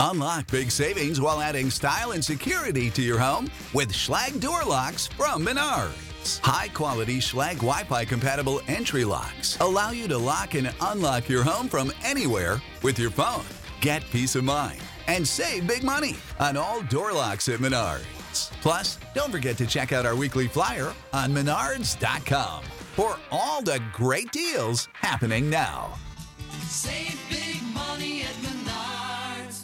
Unlock big savings while adding style and security to your home with Schlage door locks from Menards. High-quality Schlage Wi-Fi compatible entry locks allow you to lock and unlock your home from anywhere with your phone. Get peace of mind and save big money on all door locks at Menards. Plus, don't forget to check out our weekly flyer on menards.com for all the great deals happening now. Save big money at Menards.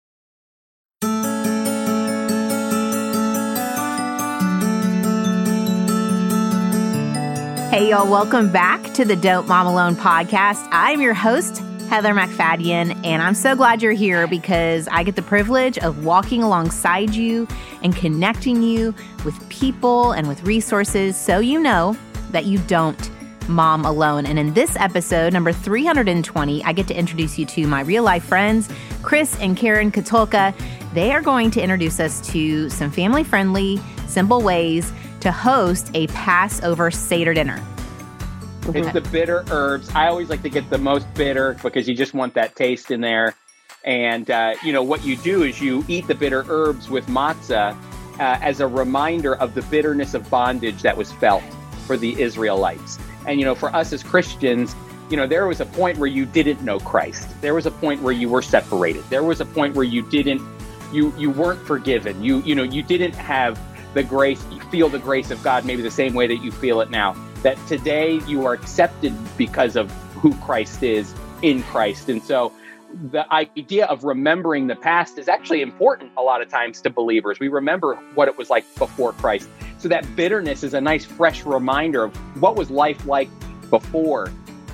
Hey, y'all, welcome back to the Don't Mom Alone podcast. I'm your host, Heather McFadden, and I'm so glad you're here because I get the privilege of walking alongside you and connecting you with people and with resources so you know that you don't mom alone. And in this episode, number 320, I get to introduce you to my real-life friends, Chris and Karen Katulka. They are going to introduce us to some family-friendly, simple ways to host a Passover Seder dinner. It's the bitter herbs. I always like to get the most bitter because you just want that taste in there. And, what you do is you eat the bitter herbs with matzah as a reminder of the bitterness of bondage that was felt for the Israelites. And, for us as Christians, there was a point where you didn't know Christ. There was a point where you were separated. There was a point where you weren't forgiven. You didn't have the grace, you feel the grace of God maybe the same way that you feel it now. That today you are accepted because of who Christ is in Christ. And so the idea of remembering the past is actually important a lot of times to believers. We remember what it was like before Christ. So that bitterness is a nice fresh reminder of what was life like before.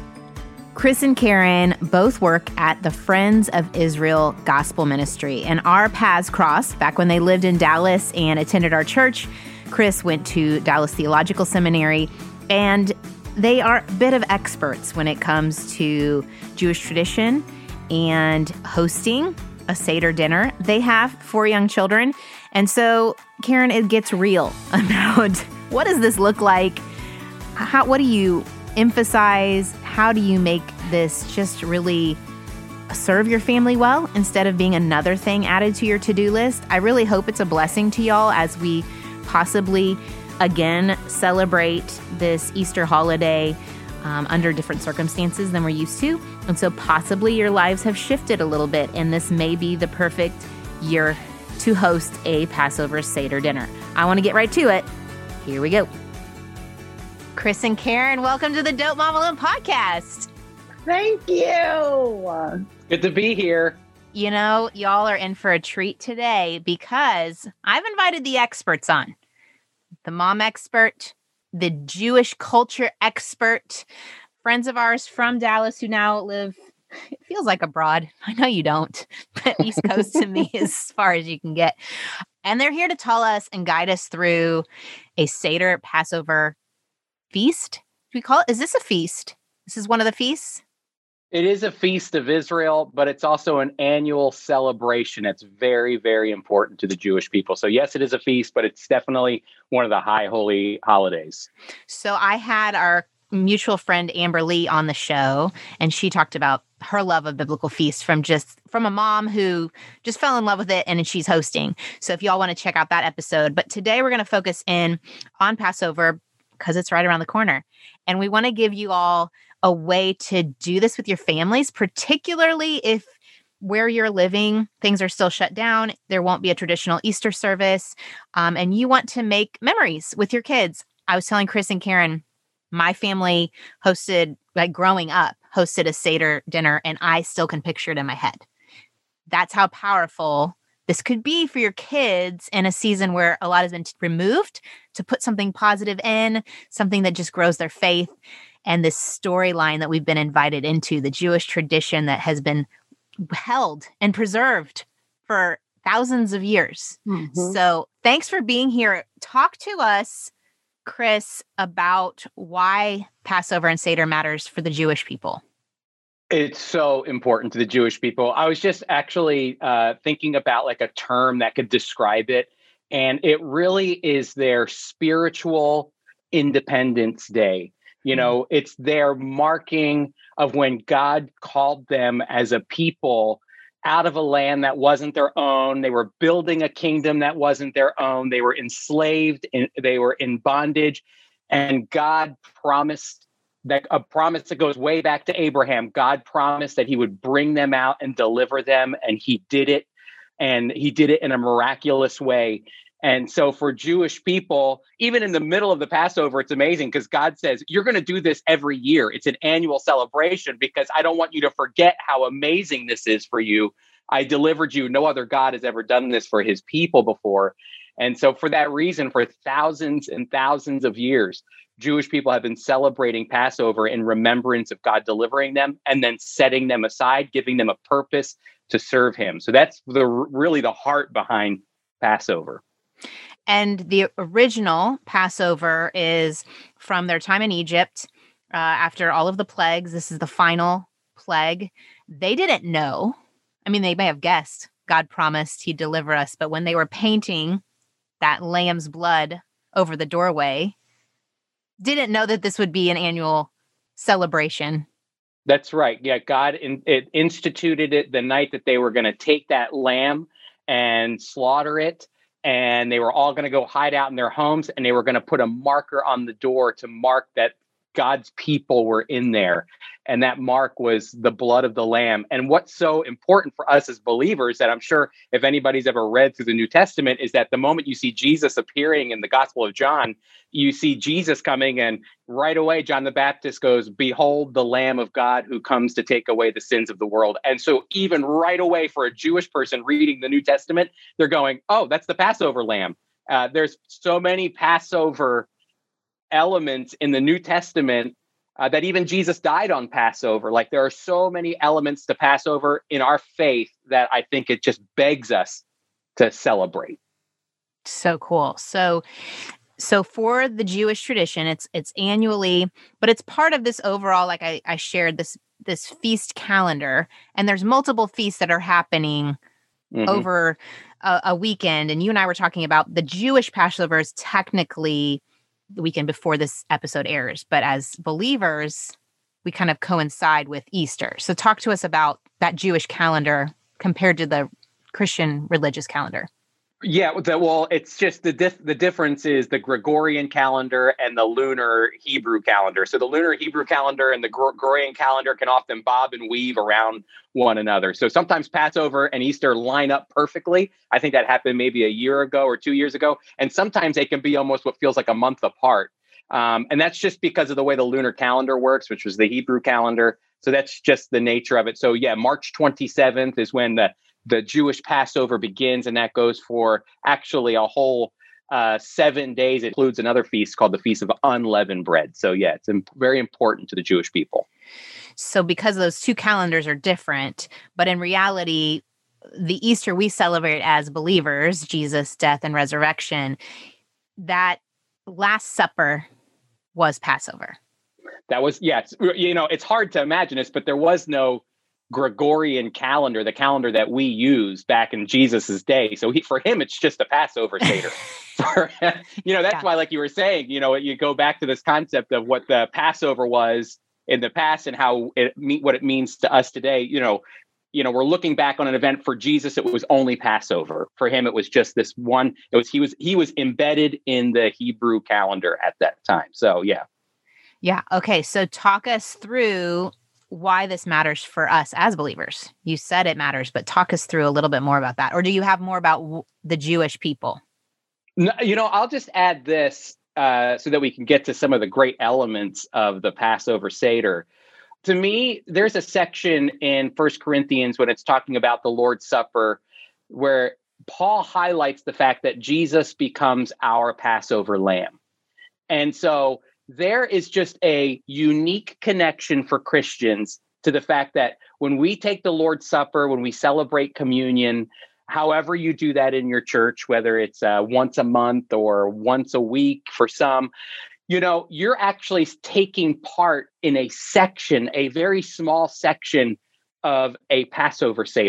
Chris and Karen both work at the Friends of Israel Gospel Ministry, and our paths crossed back when they lived in Dallas and attended our church. Chris went to Dallas Theological Seminary, and they are a bit of experts when it comes to Jewish tradition and hosting a Seder dinner. They have 4 young children, and so, Karen, it gets real about what does this look like? What do you emphasize? How do you make this just really serve your family well instead of being another thing added to your to-do list? I really hope it's a blessing to y'all as we possibly again celebrate this Easter holiday under different circumstances than we're used to. And so possibly your lives have shifted a little bit, and this may be the perfect year to host a Passover Seder dinner. I want to get right to it. Here we go. Chris and Karen, welcome to the Don't Mom Alone podcast. Thank you. Good to be here. Y'all are in for a treat today because I've invited the experts on. The mom expert, the Jewish culture expert, friends of ours from Dallas who now live, it feels like abroad. I know you don't, but East Coast to me is as far as you can get. And they're here to tell us and guide us through a Seder Passover feast. Do we call it? Is this a feast? This is one of the feasts? It is a feast of Israel, but it's also an annual celebration. It's very, very important to the Jewish people. So yes, it is a feast, but it's definitely one of the high holy holidays. So I had our mutual friend Amber Lee on the show, and she talked about her love of biblical feasts from a mom who just fell in love with it, and she's hosting. So if y'all want to check out that episode. But today we're going to focus in on Passover because it's right around the corner. And we want to give you all a way to do this with your families, particularly if where you're living, things are still shut down. There won't be a traditional Easter service, and you want to make memories with your kids. I was telling Chris and Karen, my family growing up, hosted a Seder dinner, and I still can picture it in my head. That's how powerful this could be for your kids in a season where a lot has been removed, to put something positive in, something that just grows their faith. And this storyline that we've been invited into, the Jewish tradition that has been held and preserved for thousands of years. Mm-hmm. So thanks for being here. Talk to us, Chris, about why Passover and Seder matters for the Jewish people. It's so important to the Jewish people. I was just actually thinking about like a term that could describe it. And it really is their spiritual Independence Day. It's their marking of when God called them as a people out of a land that wasn't their own. They were building a kingdom that wasn't their own. They were enslaved and they were in bondage. And God promised that a promise that goes way back to Abraham. God promised that he would bring them out and deliver them. And he did it. And he did it in a miraculous way. And so for Jewish people, even in the middle of the Passover, it's amazing because God says, you're going to do this every year. It's an annual celebration because I don't want you to forget how amazing this is for you. I delivered you. No other God has ever done this for his people before. And so for that reason, for thousands and thousands of years, Jewish people have been celebrating Passover in remembrance of God delivering them and then setting them aside, giving them a purpose to serve him. So that's really the heart behind Passover. And the original Passover is from their time in Egypt after all of the plagues. This is the final plague. They didn't know. I mean, they may have guessed God promised he'd deliver us, but when they were painting that lamb's blood over the doorway, didn't know that this would be an annual celebration. That's right. Yeah, God instituted it the night that they were going to take that lamb and slaughter it. And they were all going to go hide out in their homes, and they were going to put a marker on the door to mark that God's people were in there. And that mark was the blood of the lamb. And what's so important for us as believers, that I'm sure if anybody's ever read through the New Testament, is that the moment you see Jesus appearing in the Gospel of John, you see Jesus coming, and right away, John the Baptist goes, "Behold the Lamb of God who comes to take away the sins of the world." And so even right away for a Jewish person reading the New Testament, they're going, oh, that's the Passover lamb. There's so many Passover elements in the New Testament that even Jesus died on Passover. Like there are so many elements to Passover in our faith that I think it just begs us to celebrate. So cool. So for the Jewish tradition, it's annually, but it's part of this overall, like I shared this feast calendar, and there's multiple feasts that are happening over a weekend. And you and I were talking about the Jewish Passover is technically the weekend before this episode airs, but as believers, we kind of coincide with Easter. So talk to us about that Jewish calendar compared to the Christian religious calendar. Yeah, well, it's just the difference is the Gregorian calendar and the lunar Hebrew calendar. So the lunar Hebrew calendar and the Gregorian calendar can often bob and weave around one another. So sometimes Passover and Easter line up perfectly. I think that happened maybe a year ago or 2 years ago. And sometimes they can be almost what feels like a month apart. And that's just because of the way the lunar calendar works, which was the Hebrew calendar. So that's just the nature of it. So yeah, March 27th is when the Jewish Passover begins, and that goes for actually a whole 7 days. It includes another feast called the Feast of Unleavened Bread. So yeah, it's very important to the Jewish people. So because those two calendars are different, but in reality, the Easter we celebrate as believers, Jesus' death and resurrection, that Last Supper was Passover. That was, yes. You know, it's hard to imagine this, but there was no Gregorian calendar, the calendar that we use back in Jesus's day. So for him, it's just a Passover Seder. That's why, like you were saying, you go back to this concept of what the Passover was in the past and how what it means to us today. We're looking back on an event. For Jesus, it was only Passover. For him, it was just this one. He was embedded in the Hebrew calendar at that time. So yeah. Yeah. Okay. So talk us through why this matters for us as believers. You said it matters, but talk us through a little bit more about that. Or do you have more about the Jewish people? No, I'll just add this so that we can get to some of the great elements of the Passover Seder. To me, there's a section in 1 Corinthians when it's talking about the Lord's Supper where Paul highlights the fact that Jesus becomes our Passover lamb. And so there is just a unique connection for Christians to the fact that when we take the Lord's Supper, when we celebrate communion, however you do that in your church, whether it's once a month or once a week for some, you're actually taking part in a section, a very small section of a Passover Seder.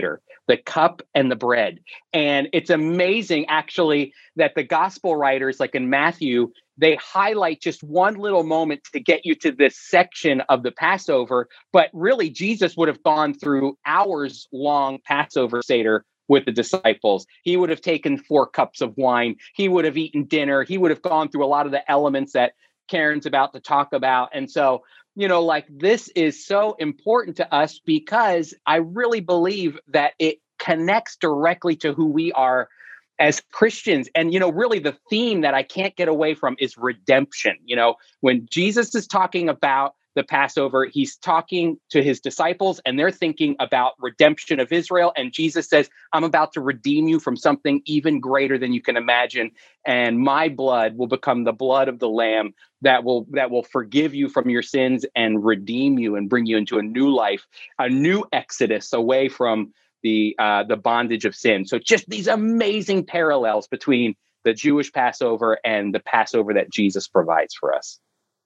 the cup and the bread. And it's amazing, actually, that the gospel writers, like in Matthew, they highlight just one little moment to get you to this section of the Passover. But really, Jesus would have gone through hours-long Passover Seder with the disciples. He would have taken 4 cups of wine. He would have eaten dinner. He would have gone through a lot of the elements that Karen's about to talk about. And so, like, this is so important to us because I really believe that it connects directly to who we are as Christians. And, really the theme that I can't get away from is redemption. When Jesus is talking about the Passover, he's talking to his disciples and they're thinking about redemption of Israel. And Jesus says, I'm about to redeem you from something even greater than you can imagine. And my blood will become the blood of the Lamb that will forgive you from your sins and redeem you and bring you into a new life, a new exodus away from the bondage of sin. So just these amazing parallels between the Jewish Passover and the Passover that Jesus provides for us.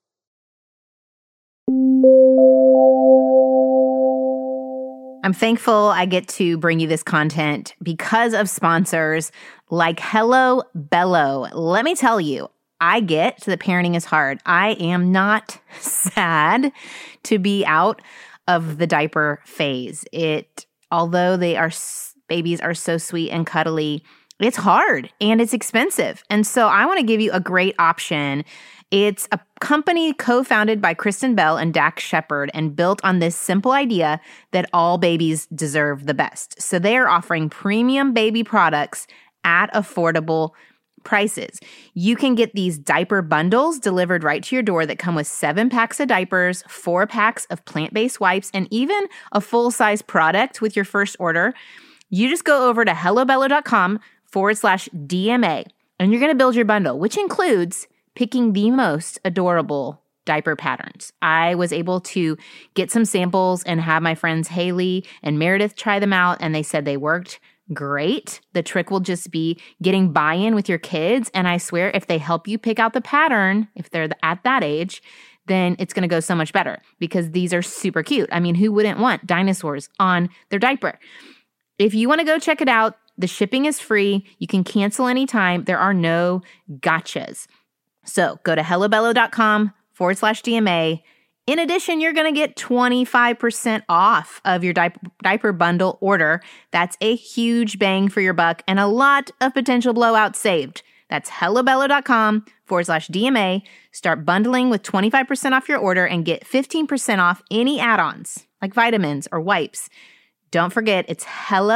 I'm thankful I get to bring you this content because of sponsors like Hello Bello. Let me tell you, I get that parenting is hard. I am not sad to be out of the diaper phase. Although babies are so sweet and cuddly, it's hard and it's expensive. And so I want to give you a great option. It's a company co-founded by Kristen Bell and Dax Shepard and built on this simple idea that all babies deserve the best. So they are offering premium baby products at affordable prices. You can get these diaper bundles delivered right to your door that come with 7 packs of diapers, 4 packs of plant-based wipes, and even a full-size product with your first order. You just go over to hellobello.com/DMA and you're going to build your bundle, which includes picking the most adorable diaper patterns. I was able to get some samples and have my friends Haley and Meredith try them out, and they said they worked great. The trick will just be getting buy-in with your kids, and I swear if they help you pick out the pattern, if they're at that age, then it's going to go so much better because these are super cute. I mean, who wouldn't want dinosaurs on their diaper? If you want to go check it out, the shipping is free. You can cancel anytime. There are no gotchas. So go to hellobello.com/DMA. In addition, you're going to get 25% off of your diaper bundle order. That's a huge bang for your buck and a lot of potential blowouts saved. That's hellobello.com/DMA. Start bundling with 25% off your order and get 15% off any add-ons like vitamins or wipes. Don't forget, it's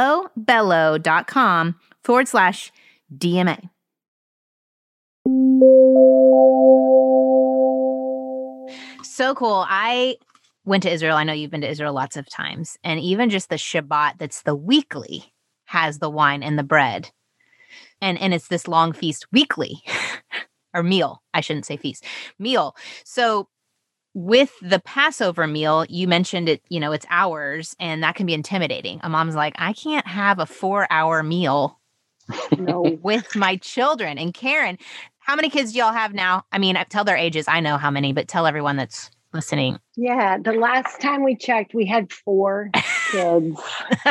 hellobello.com/DMA. So cool. I went to Israel. I know you've been to Israel lots of times. And even just the Shabbat, that's the weekly, has the wine and the bread. And it's this long feast weekly, or meal. I shouldn't say feast, meal. So with the Passover meal, you mentioned it, it's hours, and that can be intimidating. A mom's like, I can't have a 4-hour meal with my children. And Karen, how many kids do y'all have now? I mean, tell their ages. I know how many, but tell everyone that's listening. Yeah, the last time we checked, we had 4 kids.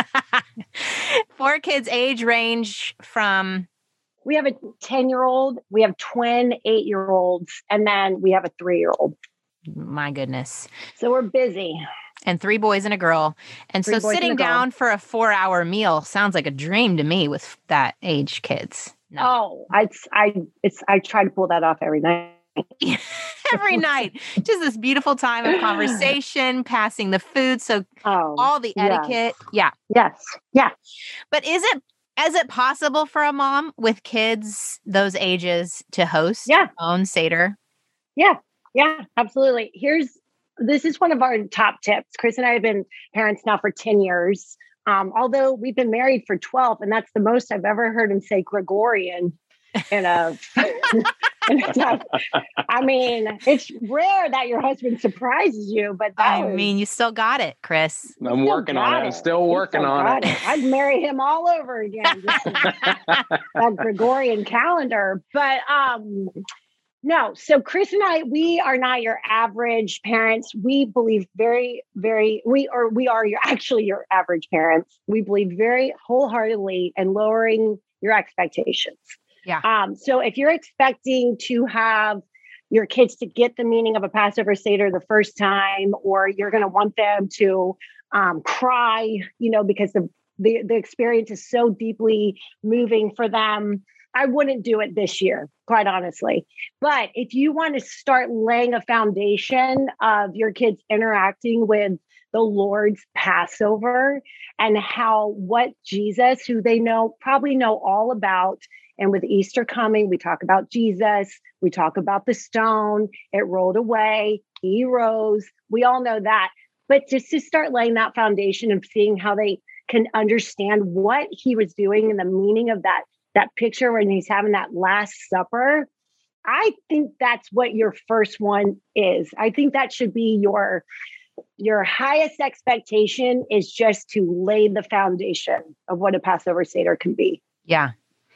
4 kids, age range from... We have a 10-year-old, we have twin 8-year-olds, and then we have a 3-year-old. My goodness. So we're busy. And 3 boys and a girl. And so sitting down for a 4-hour meal sounds like a dream to me with that age kids. No. I try to pull that off every night. Every night. Just this beautiful time of conversation, passing the food. So all the etiquette. Yeah. Yes. Yeah. But is it possible for a mom with kids those ages to host their own Seder? Yeah. Yeah, absolutely. This is one of our top tips. Chris and I have been parents now for 10 years. Although we've been married for 12, and that's the most I've ever heard him say Gregorian in a I mean, it's rare that your husband surprises you, but you still got it, Chris. I'm working on it. I'm still working on it. I'd marry him all over again. That Gregorian calendar. But No. So Chris and I, we are not your average parents. We believe we are actually your average parents. We believe very wholeheartedly in lowering your expectations. Yeah. So if you're expecting to have your kids to get the meaning of a Passover Seder the first time, or you're going to want them to cry, because the experience is so deeply moving for them, I wouldn't do it this year, quite honestly. But if you want to start laying a foundation of your kids interacting with the Lord's Passover and what Jesus, who they probably know all about, and with Easter coming, we talk about Jesus, we talk about the stone, it rolled away, he rose. We all know that. But just to start laying that foundation of seeing how they can understand what he was doing and the meaning of that picture when he's having that Last Supper, I think that's what your first one is. I think that should be your highest expectation, is just to lay the foundation of what a Passover Seder can be. Yeah.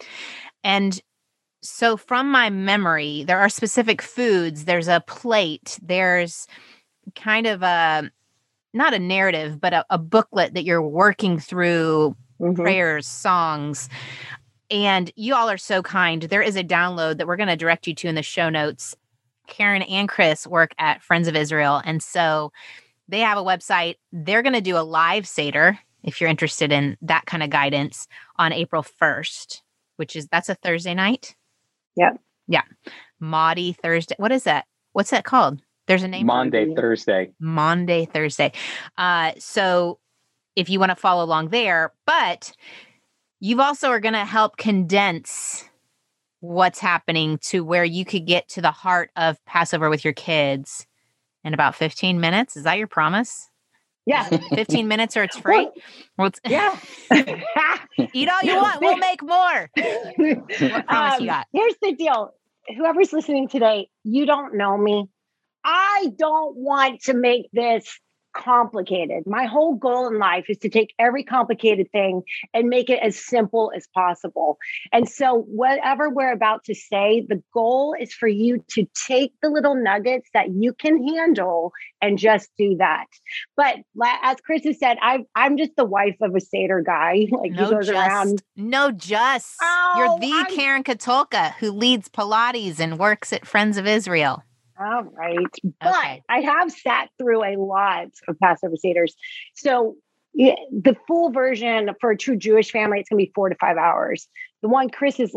And so from my memory, there are specific foods. There's a plate. There's kind of not a narrative, but a booklet that you're working through, prayers, songs. And you all are so kind. There is a download that we're going to direct you to in the show notes. Karen and Chris work at Friends of Israel. And so they have a website. They're going to do a live Seder, if you're interested in that kind of guidance, on April 1st, that's a Thursday night. Yep. Yeah. Maundy Thursday. What is that? What's that called? There's a name. Maundy Thursday. Maundy Thursday. So if you want to follow along there, but you also are going to help condense what's happening to where you could get to the heart of Passover with your kids in about 15 minutes. Is that your promise? Yeah. 15 minutes or it's free? Yeah. Eat all you want. We'll make more. What promise you got? Here's the deal. Whoever's listening today, you don't know me. I don't want to make this complicated. My whole goal in life is to take every complicated thing and make it as simple as possible. And so whatever we're about to say, the goal is for you to take the little nuggets that you can handle and just do that. But as Chris has said, I'm just the wife of a Seder guy. Like he goes around. You're the Karen Katulka who leads Pilates and works at Friends of Israel. All right. But I have sat through a lot of Passover Seders. So the full version for a true Jewish family, it's going to be 4 to 5 hours. The one Chris has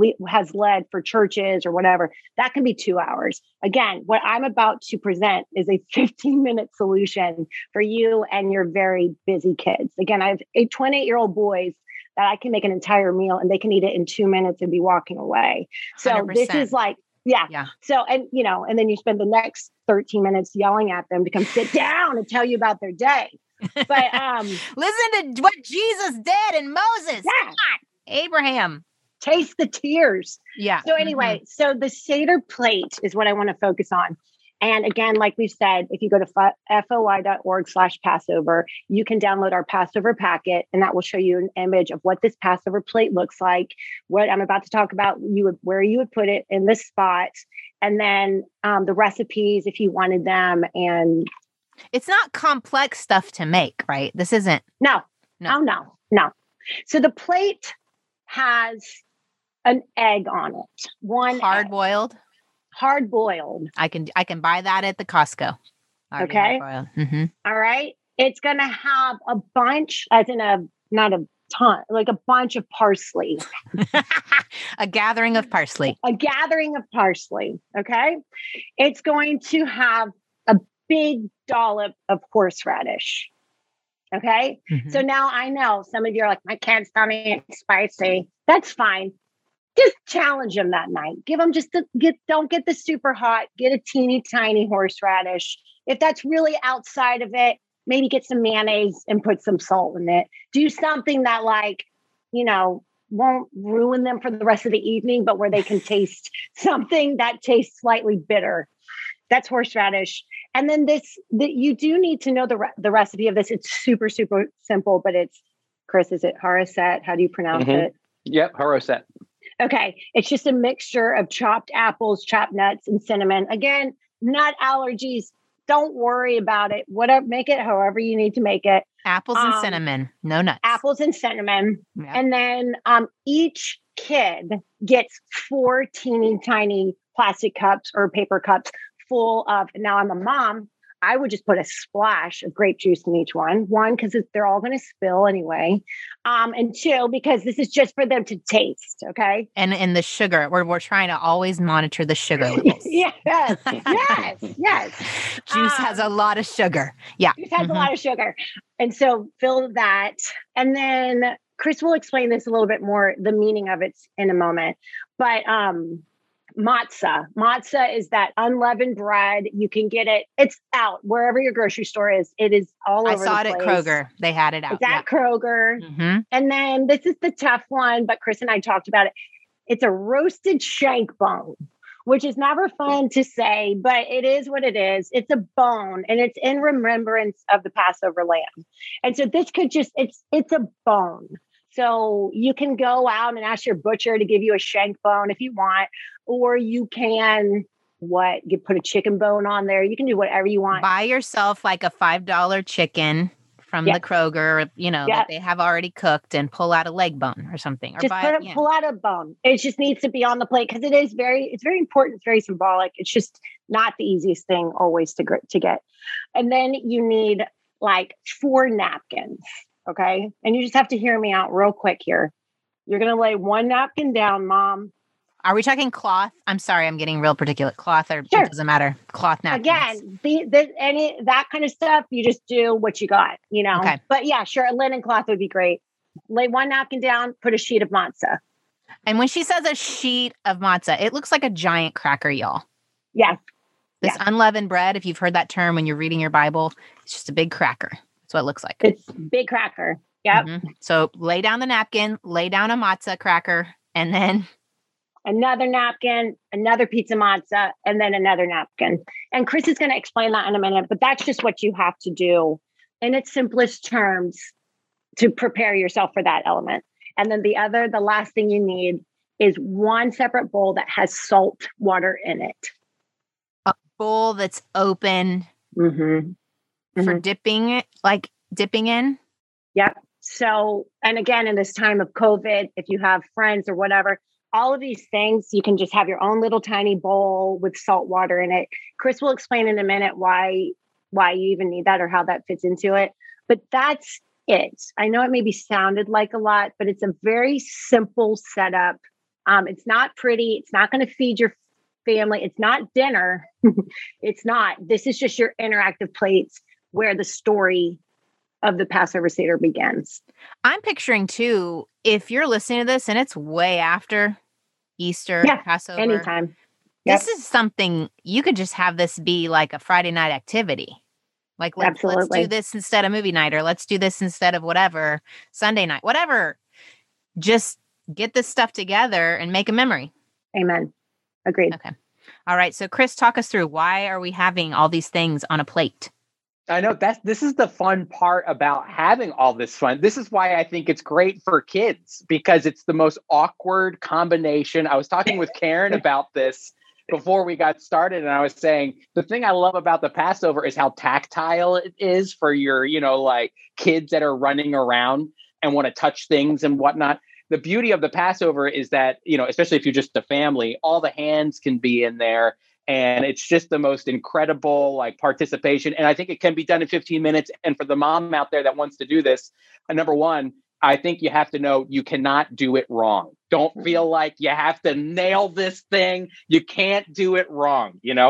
led for churches or whatever, that can be 2 hours. Again, what I'm about to present is a 15-minute solution for you and your very busy kids. Again, I have 28-year-old boys that I can make an entire meal and they can eat it in 2 minutes and be walking away. So 100%. This is like, yeah. So, and then you spend the next 13 minutes yelling at them to come sit down and tell you about their day. But listen to what Jesus did and Moses. Yeah. Abraham. Taste the tears. Yeah. So anyway, so the Seder plate is what I want to focus on. And again, like we said, if you go to foi.org/Passover, you can download our Passover packet, and that will show you an image of what this Passover plate looks like, what I'm about to talk about, where you would put it in this spot, and then the recipes if you wanted them. And it's not complex stuff to make, right? This isn't. No. So the plate has an egg on it. One hard boiled. Hard boiled. I can buy that at the Costco. Okay. Mm-hmm. All right. It's going to have a bunch, as in not a ton, like a bunch of parsley. A gathering of parsley. A gathering of parsley. Okay. It's going to have a big dollop of horseradish. Okay. Mm-hmm. So now I know some of you are like, my kids don't eat spicy. That's fine. Just challenge them that night. Give them don't get the super hot, get a teeny tiny horseradish. If that's really outside of it, maybe get some mayonnaise and put some salt in it. Do something that won't ruin them for the rest of the evening, but where they can taste something that tastes slightly bitter. That's horseradish. And then you do need to know the recipe of this. It's super, super simple, but Chris, is it haroset? How do you pronounce it? Yep, haroset. Okay. It's just a mixture of chopped apples, chopped nuts, and cinnamon. Again, nut allergies. Don't worry about it. Whatever, make it however you need to make it. Apples and cinnamon, no nuts. Apples and cinnamon. Yeah. And then each kid gets 4 teeny tiny plastic cups or paper cups full of, now I'm a mom, I would just put a splash of grape juice in each one. One, because they're all going to spill anyway. And 2, because this is just for them to taste. Okay. And the sugar, we're trying to always monitor the sugar levels. Yes. Yes. Juice has a lot of sugar. Yeah. Juice has a lot of sugar. And so fill that. And then Chris will explain this a little bit more, the meaning of it in a moment. But matzah. Matzah is that unleavened bread. You can get it. It's out wherever your grocery store is. It is all over the place. I saw it at Kroger. They had it out. It's at Kroger. Mm-hmm. And then this is the tough one, but Chris and I talked about it. It's a roasted shank bone, which is never fun to say, but it is what it is. It's a bone, and it's in remembrance of the Passover lamb. And so this could just, it's a bone. So you can go out and ask your butcher to give you a shank bone if you want, or you can, you put a chicken bone on there. You can do whatever you want. Buy yourself like a $5 chicken from the Kroger, that they have already cooked, and pull out a leg bone or something. Or just pull out a bone. It just needs to be on the plate because it's very important. It's very symbolic. It's just not the easiest thing always to get. And then you need like 4 napkins. Okay. And you just have to hear me out real quick here. You're going to lay 1 napkin down, Mom. Are we talking cloth? I'm sorry, I'm getting real particulate. Cloth, or sure. It doesn't matter. Cloth napkins. Again, that kind of stuff, you just do what you got, Okay. But yeah, sure. A linen cloth would be great. Lay 1 napkin down, put a sheet of matzah. And when she says a sheet of matzah, it looks like a giant cracker, y'all. Yes. This unleavened bread, if you've heard that term when you're reading your Bible, it's just a big cracker. That's what it looks like. It's big cracker. Yep. Mm-hmm. So lay down the napkin, lay down a matzah cracker, and then another napkin, another piece of matzah, and then another napkin. And Chris is going to explain that in a minute, but that's just what you have to do in its simplest terms to prepare yourself for that element. And then the last thing you need is 1 separate bowl that has salt water in it. A bowl that's open for dipping in. Yep. So, and again, in this time of COVID, if you have friends or whatever, all of these things, you can just have your own little tiny bowl with salt water in it. Chris will explain in a minute why you even need that or how that fits into it. But that's it. I know it maybe sounded like a lot, but it's a very simple setup. It's not pretty. It's not going to feed your family. It's not dinner. It's not. This is just your interactive plates where the story of the Passover Seder begins. I'm picturing too, if you're listening to this and it's way after Easter, Passover, anytime. This is something you could just have this be like a Friday night activity. Like, let's do this instead of movie night, or let's do this instead of whatever, Sunday night, whatever. Just get this stuff together and make a memory. Amen. Agreed. Okay. All right. So Chris, talk us through, why are we having all these things on a plate? I know this is the fun part about having all this fun. This is why I think it's great for kids, because it's the most awkward combination. I was talking with Karen about this before we got started, and I was saying the thing I love about the Passover is how tactile it is for your, like kids that are running around and want to touch things and whatnot. The beauty of the Passover is that, especially if you're just a family, all the hands can be in there. And it's just the most incredible participation. And I think it can be done in 15 minutes. And for the mom out there that wants to do this, number one, I think you have to know you cannot do it wrong. Don't feel like you have to nail this thing. You can't do it wrong,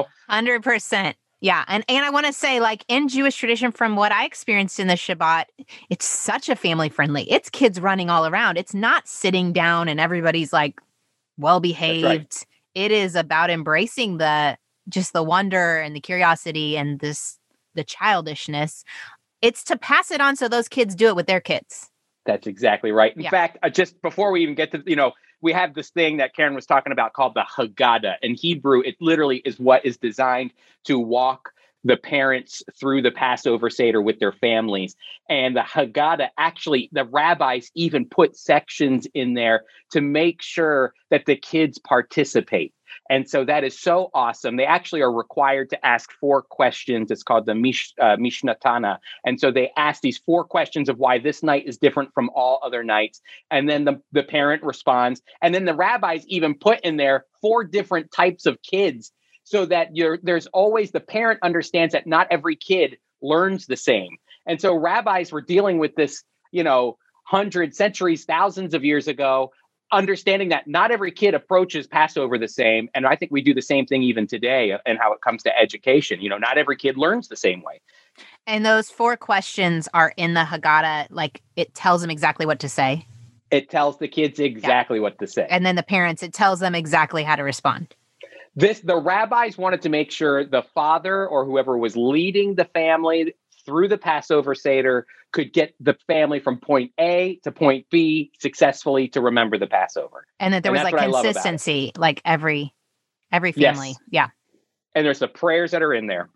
100%. Yeah. And I want to say, in Jewish tradition, from what I experienced in the Shabbat, it's such a family friendly. It's kids running all around. It's not sitting down and everybody's well behaved. Right. It is about embracing the wonder and the curiosity and the childishness. It's to pass it on so those kids do it with their kids. That's exactly right. In fact, just before we even get to, we have this thing that Karen was talking about called the Haggadah. In Hebrew, it literally is what is designed to walk the parents through the Passover Seder with their families. And the Haggadah, actually, the rabbis even put sections in there to make sure that the kids participate. And so that is so awesome. They actually are required to ask 4 questions. It's called the Mishnah Tana. And so they ask these 4 questions of why this night is different from all other nights. And then the parent responds. And then the rabbis even put in there 4 different types of kids, so that there's always, the parent understands that not every kid learns the same. And so rabbis were dealing with this, hundreds, centuries, thousands of years ago, understanding that not every kid approaches Passover the same. And I think we do the same thing even today and how it comes to education. Not every kid learns the same way. And those 4 questions are in the Haggadah, like it tells them exactly what to say. It tells the kids exactly what to say. And then the parents, it tells them exactly how to respond. The rabbis wanted to make sure the father or whoever was leading the family through the Passover Seder could get the family from point A to point B successfully to remember the Passover. And that there was like consistency, like every family. Yes. Yeah. And there's the prayers that are in there.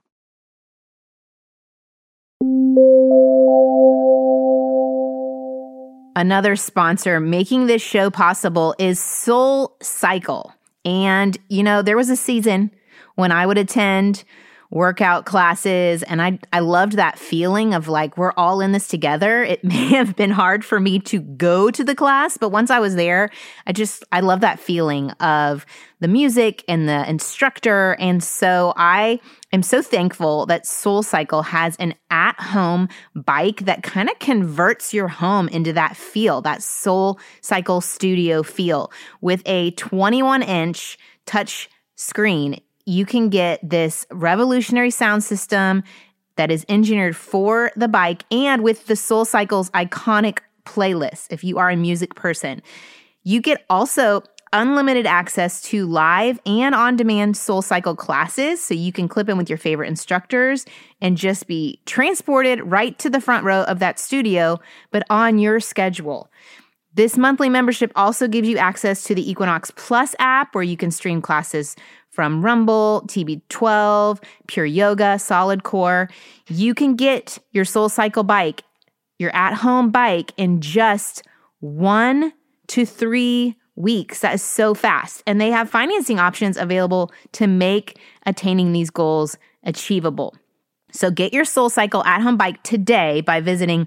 Another sponsor making this show possible is Soul Cycle. And, there was a season when I would attend workout classes and I loved that feeling of like, we're all in this together. It may have been hard for me to go to the class, but once I was there, I love that feeling of the music and the instructor. And so I am so thankful that Soul Cycle has an at-home bike that kind of converts your home into that feel, that Soul Cycle studio feel. With a 21-inch touch screen, you can get this revolutionary sound system that is engineered for the bike and with the Soul Cycle's iconic playlist. If you are a music person, you get also unlimited access to live and on-demand Soul Cycle classes, so you can clip in with your favorite instructors and just be transported right to the front row of that studio, but on your schedule. This monthly membership also gives you access to the Equinox Plus app, where you can stream classes from Rumble, TB12, Pure Yoga, Solid Core. You can get your Soul Cycle bike, your at-home bike, in just 1 to 3 weeks. That is so fast. And they have financing options available to make attaining these goals achievable. So get your Soul Cycle at-home bike today by visiting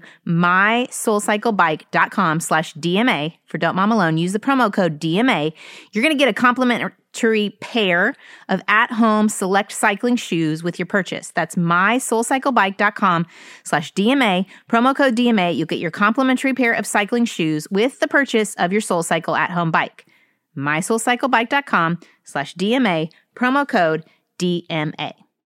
mysoulcyclebike.com/DMA. For Don't Mom Alone, use the promo code DMA. You're going to get a complimentary pair of at-home select cycling shoes with your purchase. That's mysoulcyclebike.com/DMA. Promo code DMA. You'll get your complimentary pair of cycling shoes with the purchase of your Soul Cycle at-home bike. mysoulcyclebike.com/DMA. Promo code DMA.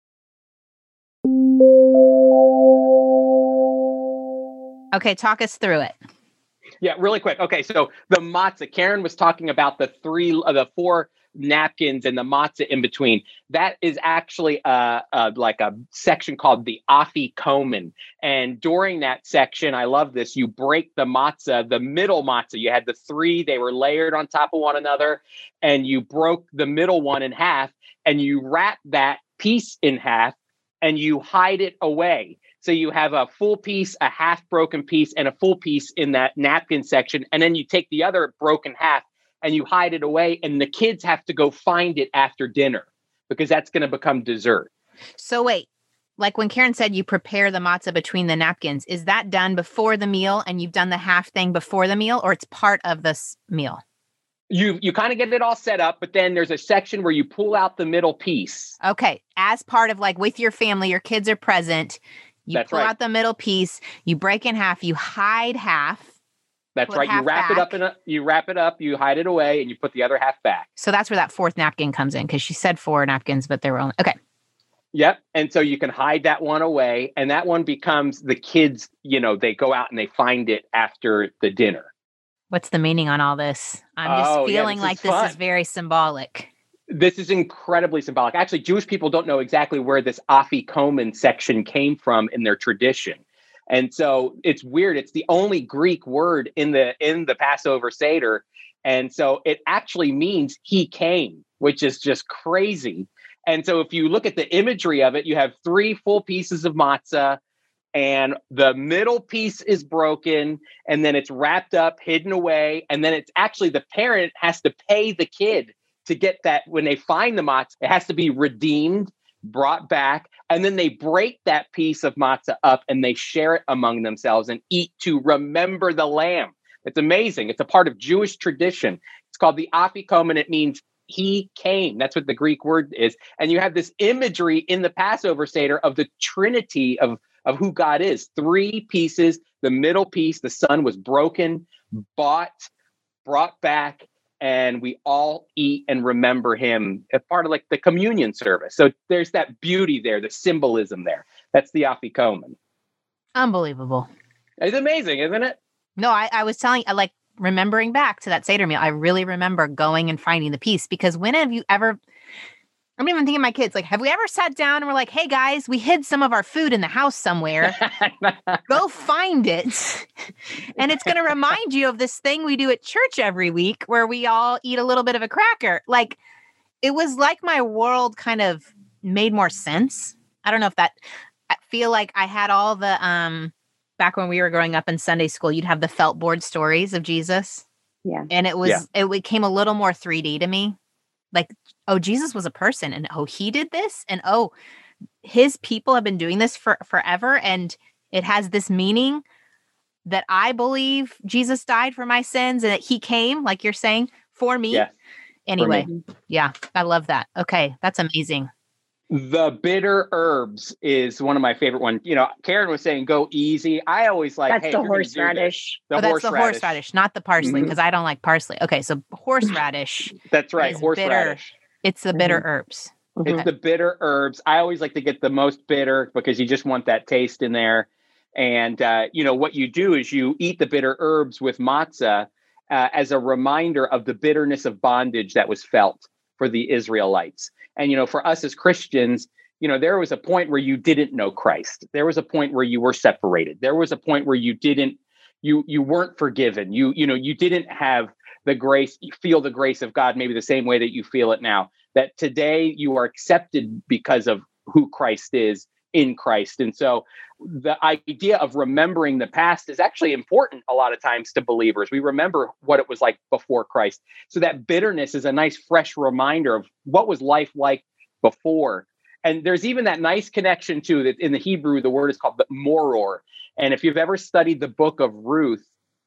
Okay, talk us through it. Yeah, really quick. Okay, so the matzah, Karen was talking about the 4 napkins and the matzah in between. That is actually like a section called the afikomen. And during that section, I love this, you break the matzah, the middle matzah. You had the 3, they were layered on top of one another, and you broke the middle one in half, and you wrap that piece in half, and you hide it away. So you have a full piece, a half broken piece, and a full piece in that napkin section. And then you take the other broken half and you hide it away. And the kids have to go find it after dinner because that's going to become dessert. So wait, like when Karen said you prepare the matzah between the napkins, is that done before the meal and you've done the half thing before the meal, or it's part of this meal? You kind of get it all set up, but then there's a section where you pull out the middle piece. Okay. As part of like with your family, your kids are present. You That's pull right. out the middle piece, you break in half, you hide half. That's right. You wrap it up you hide it away, and you put the other half back. So that's where that 4th napkin comes in, because she said 4 napkins, but there were only, okay. Yep. And so you can hide that one away, and that one becomes the kids, they go out and they find it after the dinner. What's the meaning on all this? I'm just feeling like this is very symbolic. This is incredibly symbolic. Actually, Jewish people don't know exactly where this afikomen section came from in their tradition. And so it's weird. It's the only Greek word in the Passover Seder. And so it actually means he came, which is just crazy. And so if you look at the imagery of it, you have 3 full pieces of matzah, and the middle piece is broken, and then it's wrapped up, hidden away. And then it's actually the parent has to pay the kid to get that. When they find the matzah, it has to be redeemed, brought back. And then they break that piece of matzah up and they share it among themselves and eat to remember the lamb. It's amazing. It's a part of Jewish tradition. It's called the afikomen. It means he came. That's what the Greek word is. And you have this imagery in the Passover Seder of the Trinity of who God is. 3 pieces. The middle piece, the son, was broken, bought, brought back, and we all eat and remember him as part of like the communion service. So there's that beauty there, the symbolism there. That's the afikomen. Unbelievable. It's amazing, isn't it? No, I was telling, like, remembering back to that Seder meal, I really remember going and finding the piece, because when have you ever, I'm even thinking of my kids, like, have we ever sat down and we're like, hey guys, we hid some of our food in the house somewhere. Go find it. And it's going to remind you of this thing we do at church every week where we all eat a little bit of a cracker. Like, it was like my world kind of made more sense. I don't know if that, I feel like I had all the, back when we were growing up in Sunday school, you'd have the felt board stories of Jesus. Yeah. And it became a little more 3D to me. Like, oh, Jesus was a person, and oh, he did this, and oh, his people have been doing this for forever, and it has this meaning that I believe Jesus died for my sins and that he came, like you're saying, for me. Yeah, anyway, for me. Yeah, I love that. Okay, that's amazing. The bitter herbs is one of my favorite ones. You know, Karen was saying go easy. I always like, that's hey, the if you're gonna do horseradish. this- That's the horseradish, not the parsley, Mhm. because I don't like parsley. Okay, so horseradish. That's right, is horseradish. It's the bitter herbs. It's the bitter herbs. I always like to get the most bitter because you just want that taste in there. And, you know, what you do is you eat the bitter herbs with matzah as a reminder of the bitterness of bondage that was felt for the Israelites. And, you know, for us as Christians, you know, there was a point where you didn't know Christ. There was a point where you were separated. There was a point where you weren't forgiven. You didn't have the grace, feel the grace of God, maybe the same way that you feel it now. That today you are accepted because of who Christ is in Christ. And so the idea of remembering the past is actually important a lot of times to believers. We remember what it was like before Christ. So that bitterness is a nice, fresh reminder of what was life like before. And there's even that nice connection too, that in the Hebrew, the word is called the moror. And if you've ever studied the book of Ruth,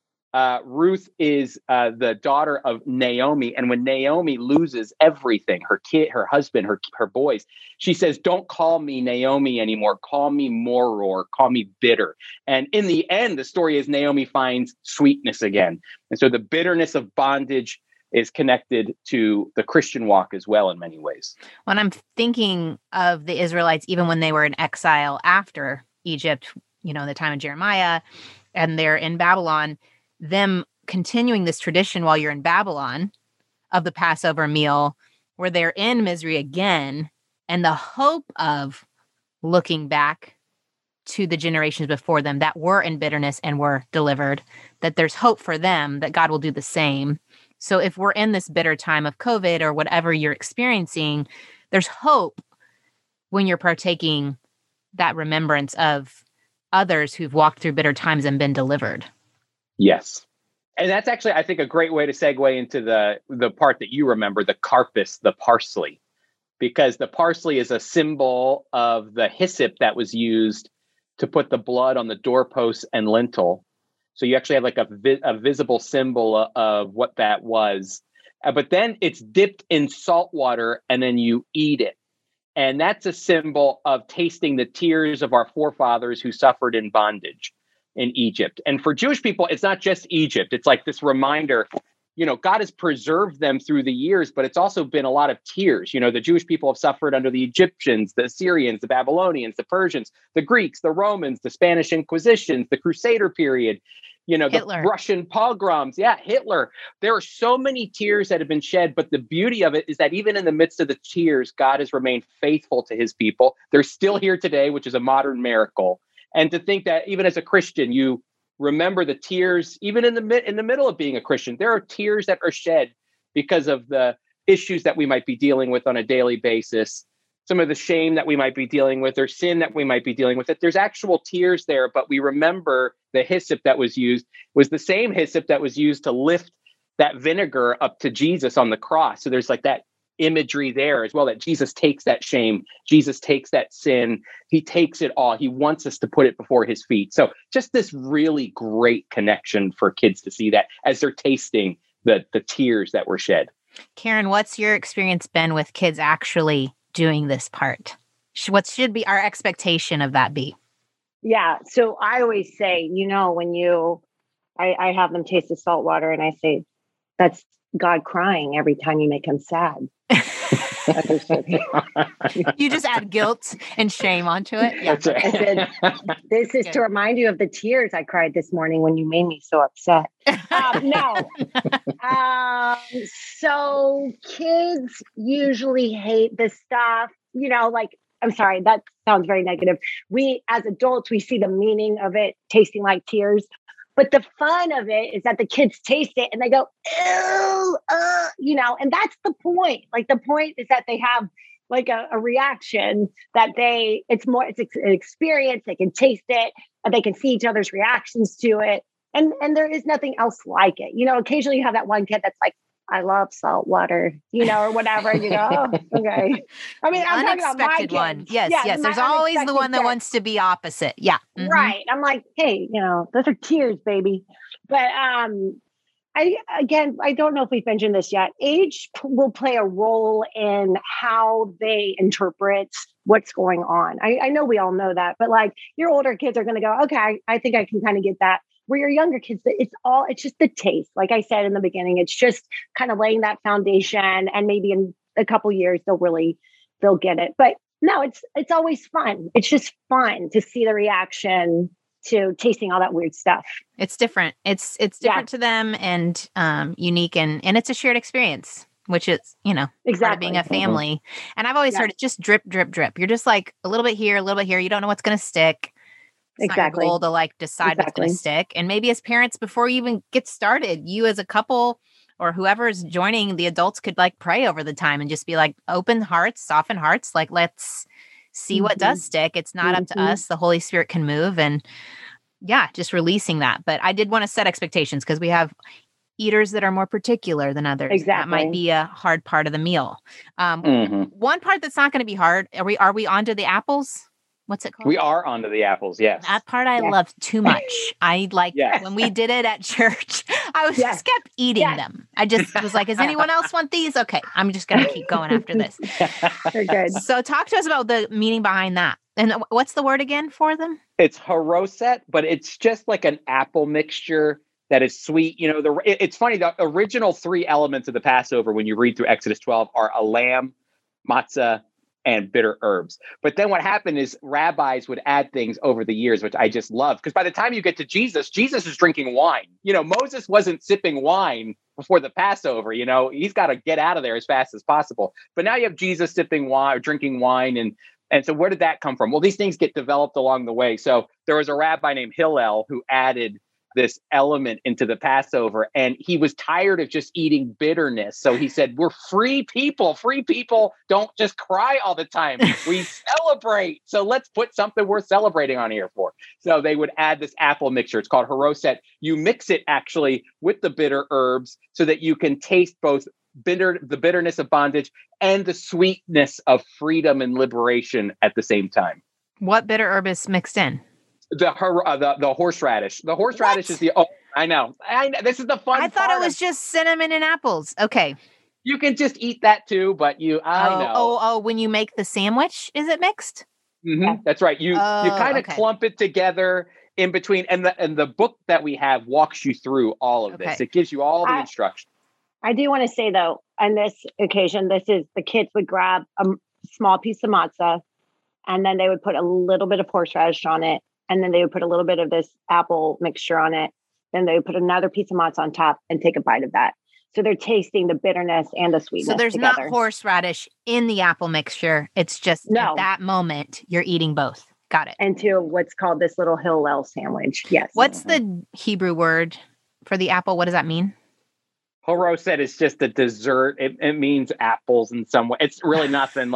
Ruth is the daughter of Naomi. And when Naomi loses everything, her kid, her husband, her boys, she says, don't call me Naomi anymore. Call me moror, call me bitter. And in the end, the story is Naomi finds sweetness again. And so the bitterness of bondage is connected to the Christian walk as well in many ways. When I'm thinking of the Israelites, even when they were in exile after Egypt, you know, in the time of Jeremiah, and they're in Babylon, them continuing this tradition while you're in Babylon of the Passover meal, where they're in misery again, and the hope of looking back to the generations before them that were in bitterness and were delivered, that there's hope for them, that God will do the same. So if we're in this bitter time of COVID or whatever you're experiencing, there's hope when you're partaking that remembrance of others who've walked through bitter times and been delivered. Yes. And that's actually, I think, a great way to segue into the part that you remember, the karpas, the parsley, because the parsley is a symbol of the hyssop that was used to put the blood on the doorposts and lintel. So you actually have like a visible symbol of what that was. But then it's dipped in salt water and then you eat it. And that's a symbol of tasting the tears of our forefathers who suffered in bondage in Egypt. And for Jewish people, it's not just Egypt. It's like this reminder, you know, God has preserved them through the years, but it's also been a lot of tears. You know, the Jewish people have suffered under the Egyptians, the Assyrians, the Babylonians, the Persians, the Greeks, the Romans, the Spanish Inquisitions, the Crusader period, you know, Hitler. The Russian pogroms. Yeah, Hitler. There are so many tears that have been shed, but the beauty of it is that even in the midst of the tears, God has remained faithful to his people. They're still here today, which is a modern miracle. And to think that even as a Christian, you remember the tears, even in the middle of being a Christian, there are tears that are shed because of the issues that we might be dealing with on a daily basis. some of the shame that we might be dealing with or sin that we might be dealing with, that there's actual tears there, but we remember the hyssop that was used was the same hyssop that was used to lift that vinegar up to Jesus on the cross. So there's like that imagery there as well, that Jesus takes that shame, Jesus takes that sin, he takes it all. He wants us to put it before his feet. So just this really great connection for kids to see that as they're tasting the tears that were shed. Karen, what's your experience been with kids actually doing this part? What should be our expectation of that be? Yeah. So I always say, when I have them taste the salt water and I say, that's God crying every time you make him sad. You just add guilt and shame onto it. Yeah. That's right. I said, this is to remind you of the tears I cried this morning when you made me so upset. No. So kids usually hate this stuff, I'm sorry, that sounds very negative. We, as adults, we see the meaning of it tasting like tears. But the fun of it is that the kids taste it and they go, ew, and that's the point. Like the point is that they have like a reaction that it's an experience. They can taste it and they can see each other's reactions to it. And there is nothing else like it. Occasionally you have that one kid that's like, I love salt water, or whatever. And you go, oh, okay. I mean, I'm talking about my kids. One. Yes. There's always the one that wants to be opposite. Yeah. Mm-hmm. Right. I'm like, hey, those are tears, baby. But I don't know if we've mentioned this yet. Age will play a role in how they interpret what's going on. I know we all know that, but like your older kids are going to go, okay, I think I can kind of get that. Where your younger kids, it's just the taste. Like I said in the beginning, it's just kind of laying that foundation, and maybe in a couple years they'll get it. But no, it's always fun. It's just fun to see the reaction to tasting all that weird stuff. It's different. It's different to them and unique, and it's a shared experience, which is, exactly part of being a family. Mm-hmm. And I've always heard it just drip, drip, drip. You're just like a little bit here, a little bit here. You don't know what's going to stick. It's not your goal to like decide what's going to stick. And maybe as parents, before you even get started, you as a couple or whoever's joining, the adults could like pray over the time and just be like, open hearts, soften hearts. Like, let's see what does stick. It's not up to us. The Holy Spirit can move. And yeah, just releasing that. But I did want to set expectations because we have eaters that are more particular than others. Exactly. That might be a hard part of the meal. One part that's not going to be hard. Are we onto the apples? What's it called? We are onto the apples, yes. That part I love too much. I like when we did it at church, I was just kept eating them. I just was like, does anyone else want these? Okay, I'm just going to keep going after this. Very good. So talk to us about the meaning behind that. And what's the word again for them? It's haroset, but it's just like an apple mixture that is sweet. It's funny, the original 3 elements of the Passover, when you read through Exodus 12, are a lamb, matzah, and bitter herbs. But then what happened is rabbis would add things over the years, which I just love. Because by the time you get to Jesus is drinking wine. Moses wasn't sipping wine before the Passover. He's got to get out of there as fast as possible. But now you have Jesus sipping wine or drinking wine. And so where did that come from? Well, these things get developed along the way. So there was a rabbi named Hillel who added this element into the Passover, and he was tired of just eating bitterness. So he said, we're free people. Free people don't just cry all the time. We celebrate. So let's put something worth celebrating on here for. So they would add this apple mixture. It's called haroset. You mix it actually with the bitter herbs so that you can taste both the bitterness of bondage and the sweetness of freedom and liberation at the same time. What bitter herb is mixed in? The horseradish. The horseradish is I know. This is the fun part. I thought it was just cinnamon and apples. Okay. You can just eat that too, but know. Oh, when you make the sandwich, is it mixed? Mm-hmm. That's right. You kind of clump it together in between. And the book that we have walks you through all of this. It gives you all the instructions. I do want to say though, on this occasion, the kids would grab a small piece of matzah and then they would put a little bit of horseradish on it. And then they would put a little bit of this apple mixture on it. Then they would put another piece of matzah on top and take a bite of that. So they're tasting the bitterness and the sweetness. So there's together. Not horseradish in the apple mixture. It's just at that moment you're eating both. Got it. Into what's called this little Hillel sandwich. Yes. What's the Hebrew word for the apple? What does that mean? Haroset is just a dessert. It means apples in some way. It's really nothing like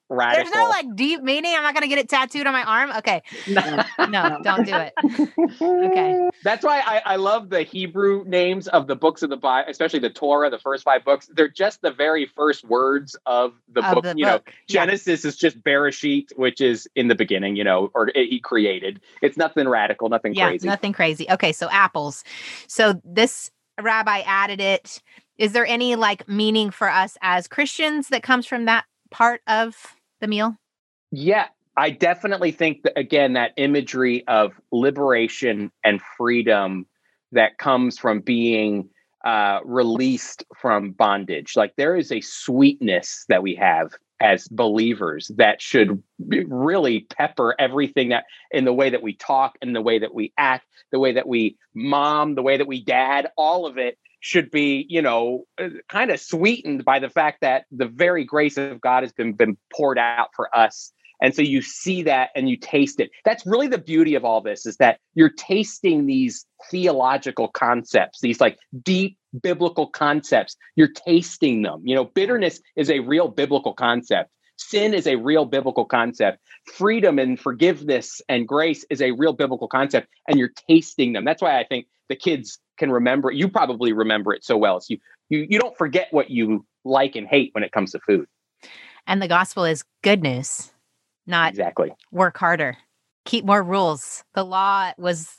radical. There's no like deep meaning. I'm not going to get it tattooed on my arm. Okay. No, don't do it. Okay. That's why I love the Hebrew names of the books of the Bible, especially the Torah, the first 5 books. They're just the very first words of the book. The you know, book. Yeah. Genesis is just Bereshit, which is in the beginning, you know, or he created. It's nothing radical, nothing crazy. Nothing crazy. Okay, so apples. So this rabbi added it. Is there any like meaning for us as Christians that comes from that part of the meal? Yeah, I definitely think that, again, that imagery of liberation and freedom that comes from being released from bondage. Like there is a sweetness that we have as believers that should really pepper everything that in the way that we talk, in the way that we act, the way that we mom, the way that we dad, all of it should be, you know, kind of sweetened by the fact that the very grace of God has been poured out for us. And so you see that and you taste it. That's really the beauty of all this, is that you're tasting these theological concepts, these like deep biblical concepts. You're tasting them. You know, bitterness is a real biblical concept. Sin is a real biblical concept. Freedom and forgiveness and grace is a real biblical concept, and you're tasting them. That's why I think the kids can remember it. You probably remember it so well. So you don't forget what you like and hate when it comes to food. And the gospel is good news, not Exactly. work harder, keep more rules. The law was,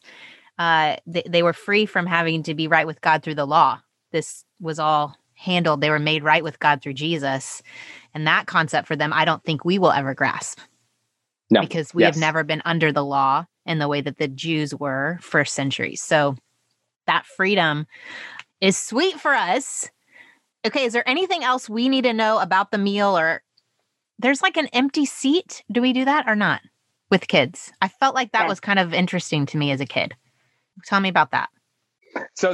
they were free from having to be right with God through the law. This was all handled. They were made right with God through Jesus. And that concept for them, I don't think we will ever grasp. No. Because we have never been under the law in the way that the Jews were for centuries. So that freedom is sweet for us. Okay, is there anything else we need to know about the meal? Or there's like an empty seat. Do we do that or not with kids? I felt like that was kind of interesting to me as a kid. Tell me about that. So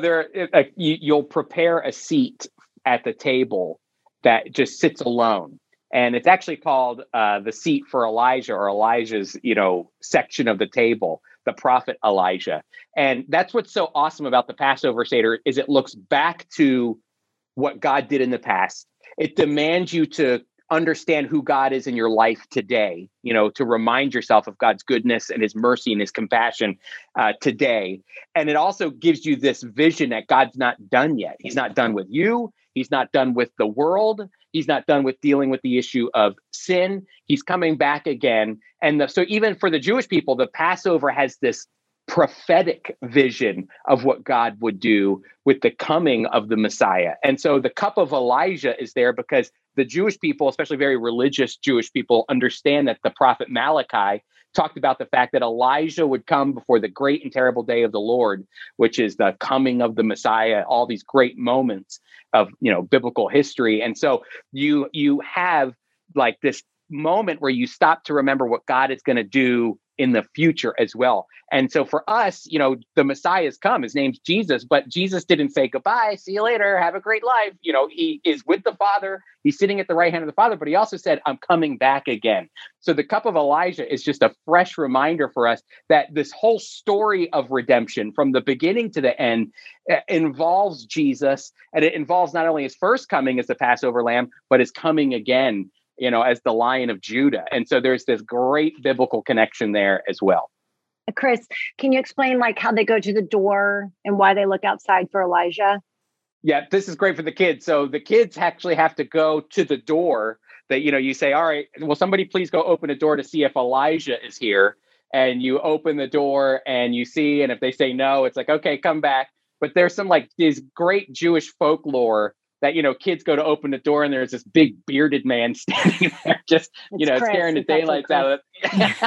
you'll prepare a seat at the table that just sits alone. And it's actually called the seat for Elijah, or Elijah's, you know, section of the table, the prophet Elijah. And that's what's so awesome about the Passover Seder, is it looks back to what God did in the past. It demands you to understand who God is in your life today, you know, to remind yourself of God's goodness and his mercy and his compassion today. And it also gives you this vision that God's not done yet. He's not done with you. He's not done with the world. He's not done with dealing with the issue of sin. He's coming back again. And so even for the Jewish people, the Passover has this prophetic vision of what God would do with the coming of the Messiah. And so the cup of Elijah is there because the Jewish people, especially very religious Jewish people, understand that the prophet Malachi talked about the fact that Elijah would come before the great and terrible day of the Lord, which is the coming of the Messiah, all these great moments of, you know, biblical history. And so you have like this moment where you stop to remember what God is going to do in the future as well. And so for us, you know, the Messiah has come. His name's Jesus, but Jesus didn't say goodbye, see you later, have a great life. You know, he is with the Father. He's sitting at the right hand of the Father, but he also said, I'm coming back again. So the cup of Elijah is just a fresh reminder for us that this whole story of redemption from the beginning to the end involves Jesus, and it involves not only his first coming as the Passover lamb, but his coming again, you know, as the Lion of Judah. And so there's this great biblical connection there as well. Chris, can you explain like how they go to the door and why they look outside for Elijah? Yeah, this is great for the kids. So the kids actually have to go to the door that, you know, you say, all right, will somebody please go open a door to see if Elijah is here? And you open the door and you see, and if they say no, it's like, okay, come back. But there's some like this great Jewish folklore that, you know, kids go to open the door and there's this big bearded man standing there just, you know, scaring the daylights out of it.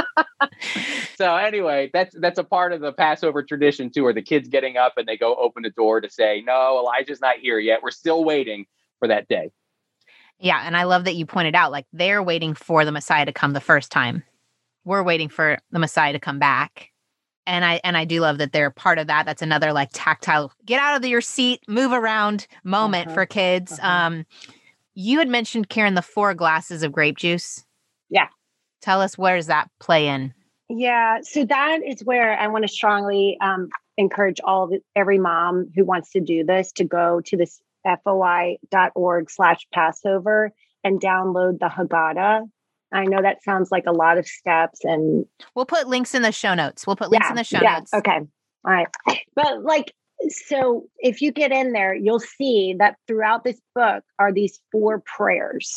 So anyway, that's a part of the Passover tradition too, where the kids getting up and they go open the door to say, no, Elijah's not here yet. We're still waiting for that day. Yeah. And I love that you pointed out, like, they're waiting for the Messiah to come the first time. We're waiting for the Messiah to come back. And I do love that they're part of that. That's another like tactile, get out of your seat, move around moment for kids. You had mentioned, Karen, the 4 glasses of grape juice. Yeah. Tell us, where does that play in? Yeah. So that is where I want to strongly encourage every mom who wants to do this to go to this foi.org/Passover and download the Haggadah. I know that sounds like a lot of steps, and we'll put links in the show notes. We'll put links in the show notes. Okay. All right. But like, so if you get in there, you'll see that throughout this book are these 4 prayers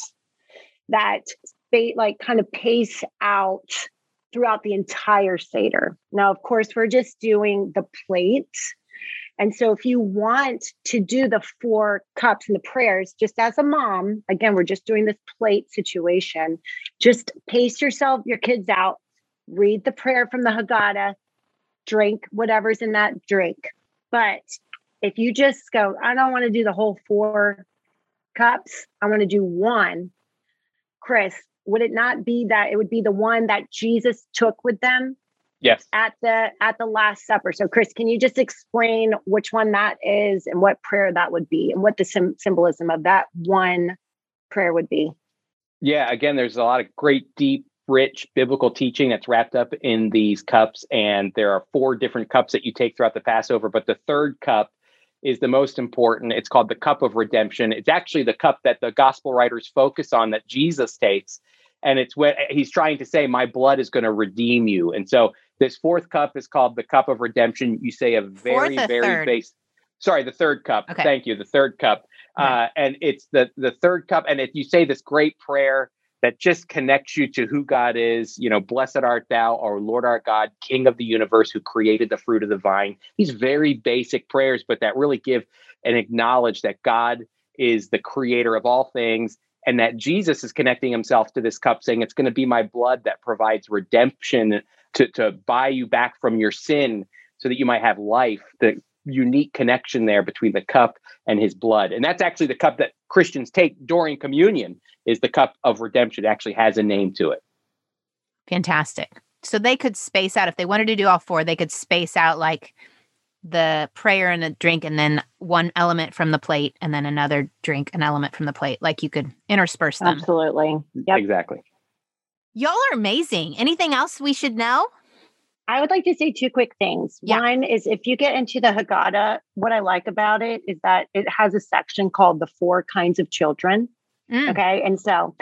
that they like kind of pace out throughout the entire Seder. Now, of course, we're just doing the plate. And so if you want to do the 4 cups and the prayers, just as a mom, again, we're just doing this plate situation, just pace yourself, your kids out, read the prayer from the Haggadah, drink whatever's in that drink. But if you just go, I don't want to do the whole 4 cups, I want to do 1, Chris, would it not be that it would be the one that Jesus took with them? Yes. At the Last Supper. So Chris, can you just explain which one that is and what prayer that would be and what the symbolism of that one prayer would be? Yeah, again, there's a lot of great, deep, rich biblical teaching that's wrapped up in these cups. And there are 4 different cups that you take throughout the Passover. But the 3rd cup is the most important. It's called the cup of redemption. It's actually the cup that the gospel writers focus on that Jesus takes. And it's what he's trying to say, my blood is going to redeem you. And so this 4th cup is called the cup of redemption. You say a very, very base. Sorry, the 3rd cup. Okay. Thank you. The 3rd cup. Okay. And it's the 3rd cup. And if you say this great prayer that just connects you to who God is, you know, blessed art thou, our Lord, our God, King of the universe, who created the fruit of the vine. These very basic prayers, but that really give and acknowledge that God is the creator of all things. And that Jesus is connecting himself to this cup, saying, it's going to be my blood that provides redemption to buy you back from your sin so that you might have life. The unique connection there between the cup and his blood. And that's actually the cup that Christians take during communion, is the cup of redemption. It actually has a name to it. Fantastic. So they could space out, if they wanted to do all 4, they could space out like the prayer and a drink, and then one element from the plate, and then another drink, an element from the plate. Like you could intersperse them. Absolutely. Yep. Exactly. Y'all are amazing. Anything else we should know? I would like to say 2 quick things. Yeah. One is, if you get into the Haggadah, what I like about it is that it has a section called the 4 kinds of children. Okay. And so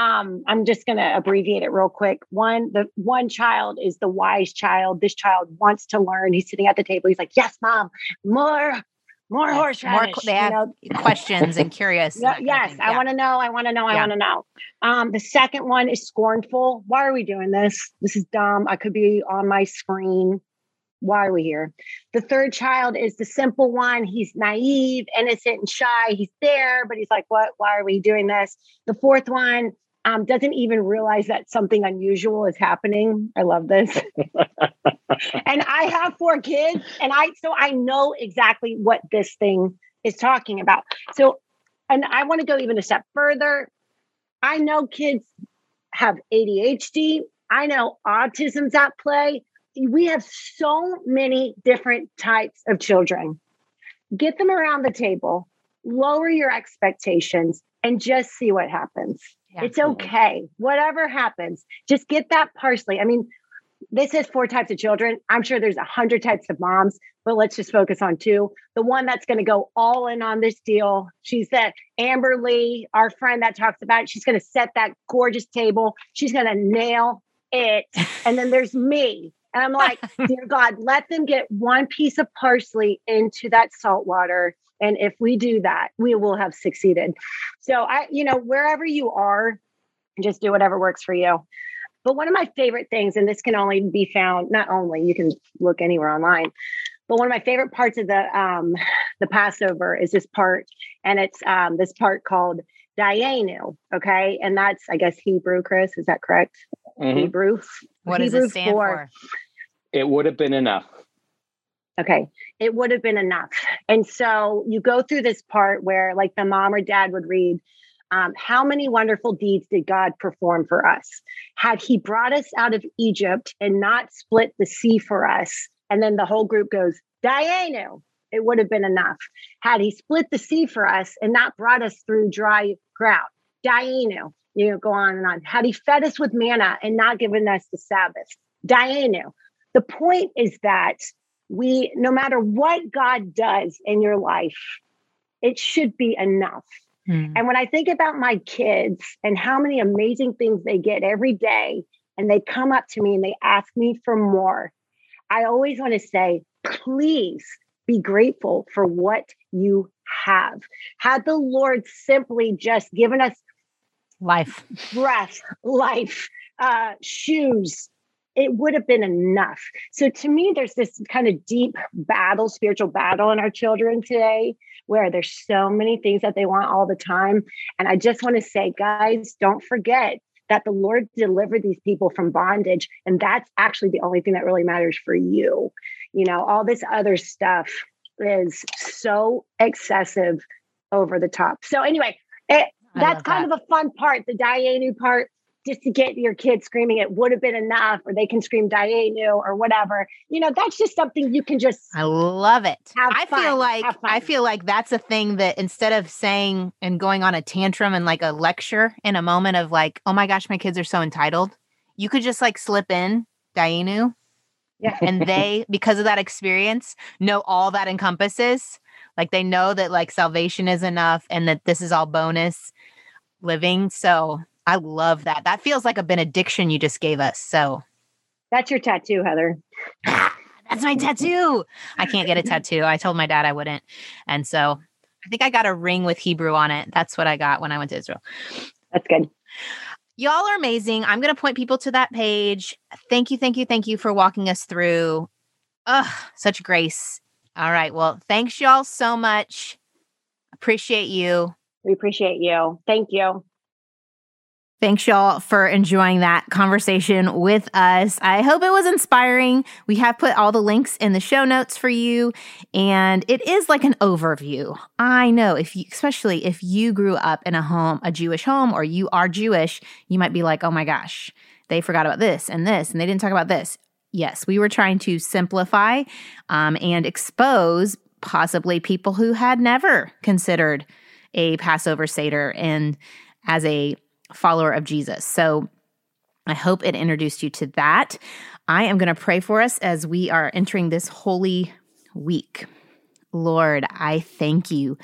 I'm just going to abbreviate it real quick. The one child is the wise child. This child wants to learn. He's sitting at the table. He's like, yes, mom, more horseradish. They have questions and curious. Yes. I want to know. I want to know. The second one is scornful. Why are we doing this? This is dumb. I could be on my screen. Why are we here? The 3rd child is the simple one. He's naive, innocent, and shy. He's there, but he's like, what? Why are we doing this? The 4th one doesn't even realize that something unusual is happening. I love this. And I have 4 kids, and I know exactly what this thing is talking about. So, and I want to go even a step further. I know kids have ADHD. I know autism's at play. We have so many different types of children. Get them around the table, lower your expectations, and just see what happens. Yeah, it's okay. Whatever happens, just get that parsley. I mean, this is 4 types of children. I'm sure there's 100 types of moms, but let's just focus on 2. The one that's going to go all in on this deal, she's that Amber Lee, our friend that talks about it. She's going to set that gorgeous table. She's going to nail it. And then there's me. And I'm like, dear God, let them get 1 piece of parsley into that salt water. And if we do that, we will have succeeded. So wherever you are, just do whatever works for you. But one of my favorite things, and this can only be found, not only, you can look anywhere online, but one of my favorite parts of the Passover is this part. And it's this part called Dayenu. Okay. And that's, I guess, Hebrew, Chris. Is that correct? Mm-hmm. Hebrew. What does it stand for? It would have been enough. Okay. It would have been enough. And so you go through this part where like the mom or dad would read, how many wonderful deeds did God perform for us? Had he brought us out of Egypt and not split the sea for us? And then the whole group goes, Dayenu. It would have been enough. Had he split the sea for us and not brought us through dry ground? Dayenu. Go on and on. Had he fed us with manna and not given us the Sabbath? Dayenu. The point is that no matter what God does in your life, it should be enough. And when I think about my kids and how many amazing things they get every day, and they come up to me and they ask me for more, I always want to say, please be grateful for what you have. Had the Lord simply just given us Life, breath, life, shoes, it would have been enough. So to me, there's this kind of deep battle, spiritual battle in our children today, where there's so many things that they want all the time. And I just want to say, guys, don't forget that the Lord delivered these people from bondage. And that's actually the only thing that really matters for you. You know, all this other stuff is so excessive, over the top. So anyway, that's kind of a fun part, the Dayenu part, just to get your kids screaming, it would have been enough, or they can scream Dayenu or whatever. You know, that's just something you can just. I love it. I feel like that's a thing that instead of saying and going on a tantrum and like a lecture in a moment of like, oh my gosh, my kids are so entitled, you could just like slip in Dayenu. Yeah. And they, because of that experience, know all that encompasses. Like they know that like salvation is enough and that this is all bonus living. So I love that. That feels like a benediction you just gave us. So that's your tattoo, Heather. That's my tattoo. I can't get a tattoo. I told my dad I wouldn't. And so I think I got a ring with Hebrew on it. That's what I got when I went to Israel. That's good. Y'all are amazing. I'm going to point people to that page. Thank you for walking us through. Such grace. All right. Well, thanks y'all so much. Appreciate you. We appreciate you. Thank you. Thanks, y'all, for enjoying that conversation with us. I hope it was inspiring. We have put all the links in the show notes for you, and it is like an overview. I know, especially if you grew up in a Jewish home, or you are Jewish, you might be like, oh my gosh, they forgot about this, and they didn't talk about this. Yes, we were trying to simplify and expose possibly people who had never considered a Passover Seder and as a follower of Jesus. So I hope it introduced you to that. I am going to pray for us as we are entering this holy week. Lord, I thank you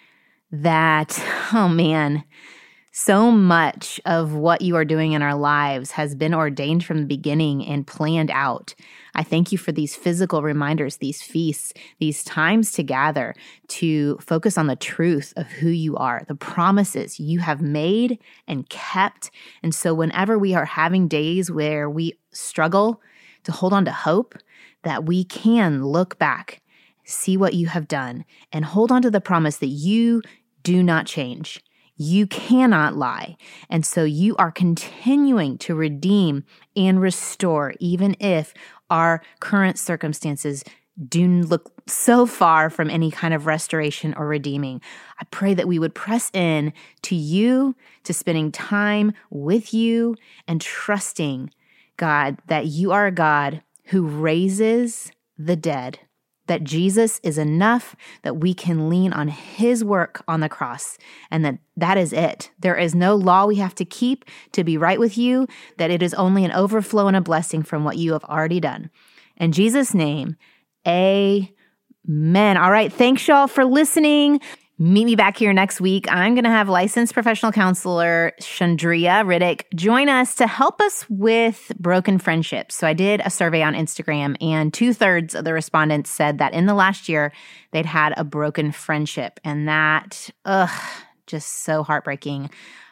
that, oh man, so much of what you are doing in our lives has been ordained from the beginning and planned out. I thank you for these physical reminders, these feasts, these times to gather to focus on the truth of who you are, the promises you have made and kept. And so whenever we are having days where we struggle to hold on to hope, that we can look back, see what you have done, and hold on to the promise that you do not change. You cannot lie. And so you are continuing to redeem and restore, even if our current circumstances do look so far from any kind of restoration or redeeming. I pray that we would press in to you, to spending time with you and trusting, God, that you are a God who raises the dead, that Jesus is enough, that we can lean on his work on the cross, and that is it. There is no law we have to keep to be right with you, that it is only an overflow and a blessing from what you have already done. In Jesus' name, amen. All right, thanks y'all for listening. Meet me back here next week. I'm going to have licensed professional counselor Chandria Riddick join us to help us with broken friendships. So I did a survey on Instagram, and 2/3 of the respondents said that in the last year they'd had a broken friendship, and that, just so heartbreaking.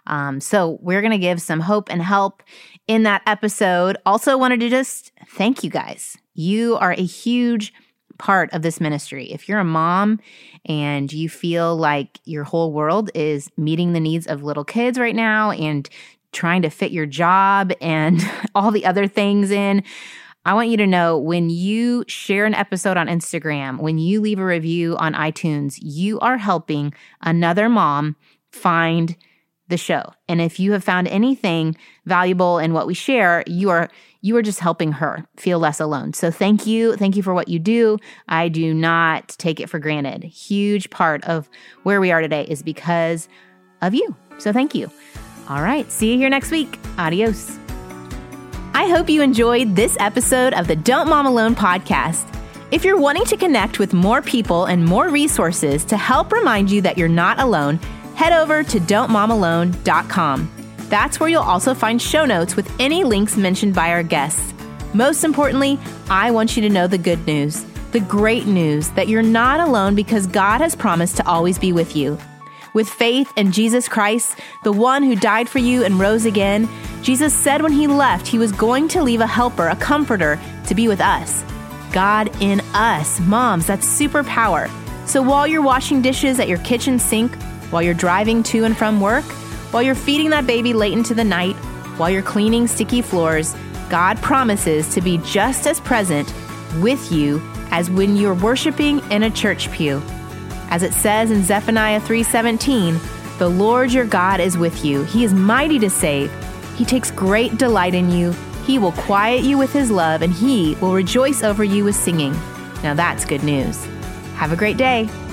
So we're going to give some hope and help in that episode. Also wanted to just thank you guys. You are a huge part of this ministry. If you're a mom and you feel like your whole world is meeting the needs of little kids right now and trying to fit your job and all the other things in, I want you to know, when you share an episode on Instagram, when you leave a review on iTunes, you are helping another mom find the show. And if you have found anything valuable in what we share, you are just helping her feel less alone. So thank you. Thank you for what you do. I do not take it for granted. Huge part of where we are today is because of you. So thank you. All right. See you here next week. Adios. I hope you enjoyed this episode of the Don't Mom Alone podcast. If you're wanting to connect with more people and more resources to help remind you that you're not alone, head over to don'tmomalone.com. That's where you'll also find show notes with any links mentioned by our guests. Most importantly, I want you to know the good news, the great news that you're not alone because God has promised to always be with you. With faith in Jesus Christ, the one who died for you and rose again, Jesus said when he left, he was going to leave a helper, a comforter, to be with us. God in us. Moms, that's superpower. So while you're washing dishes at your kitchen sink, while you're driving to and from work, while you're feeding that baby late into the night, while you're cleaning sticky floors, God promises to be just as present with you as when you're worshiping in a church pew. As it says in Zephaniah 3:17, the Lord your God is with you. He is mighty to save. He takes great delight in you. He will quiet you with his love, and he will rejoice over you with singing. Now that's good news. Have a great day.